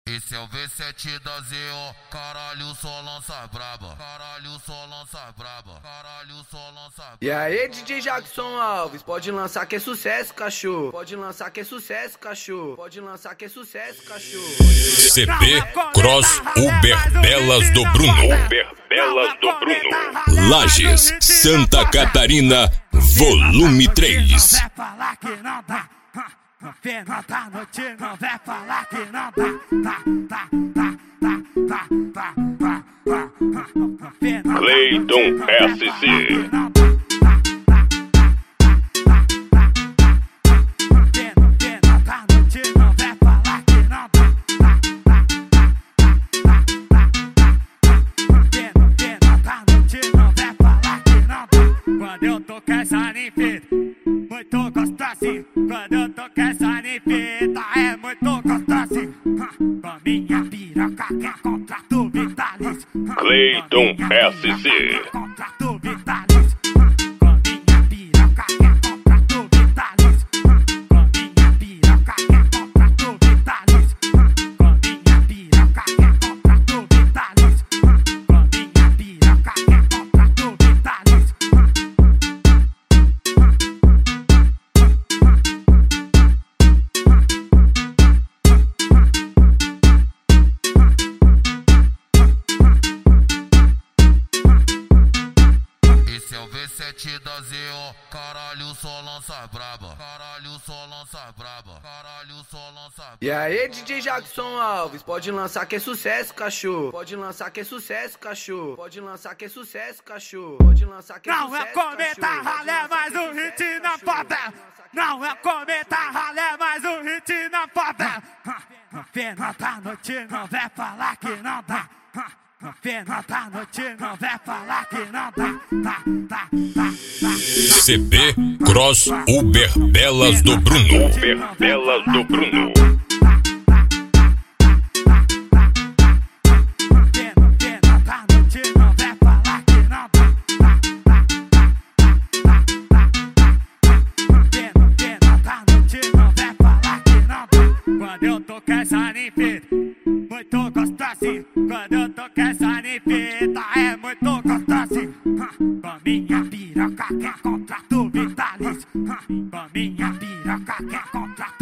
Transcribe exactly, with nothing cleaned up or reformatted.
Esse é o V sete da Z O, caralho, só lança braba. Caralho, só lança braba. Caralho, só lança braba. E aí, D J Jackson Alves, pode lançar que é sucesso, cachorro. Pode lançar que é sucesso, cachorro. Pode lançar que é sucesso, cachorro. C P Cross Uber Belas do Bruno. Uber Belas do Bruno. Lages, Santa Catarina, volume três. Não vai falar que não dá. Pena da noite, não vai falar que não dá. Tá, tá, tá, tá, tá, tá, tá. Cleiton S C. Quando eu tô com essa ninfeta, muito gostosinho. Quando eu tô com essa ninfeta, é muito gostosinho. Com a minha piroca que é contrato vitalício. Cleiton S C. Contrato vitalício. Com a minha piroca que é contrato vitalício. Com a minha piroca que é contrato vitalício. Com a minha piroca que é contrato vitalício. Com a minha piroca que é contrato vitalício. Esse é o V sete da Z O, caralho, só lança braba. Caralho, só lança braba. Caralho, só lança braba. E aí, D J Jackson Alves, pode lançar que é sucesso, cachorro. Pode lançar que é sucesso, cachorro. Pode lançar que é sucesso, cachorro. Pode lançar que é sucesso, Não é cometa ralé, mais um hit na favela. Não é cometa ralé, mais um hit na favela. Pena da noite, não vai falar que não dá. Pena da noite, não vai falar que não dá. Tá, tá, tá, tá. C P Cross Uber Belas do Bruno. Uber Belas do Bruno. Pena da noite, não vai falar que não dá. Pena, pena da noite, não vai falar que não dá. Quando eu tô com essa ninfeta, muito gostosinho. Quando eu tô com essa ninfeta, é muito gostosinho. Com a minha piroca que é contrato vitalício. Com a minha piroca que é contrato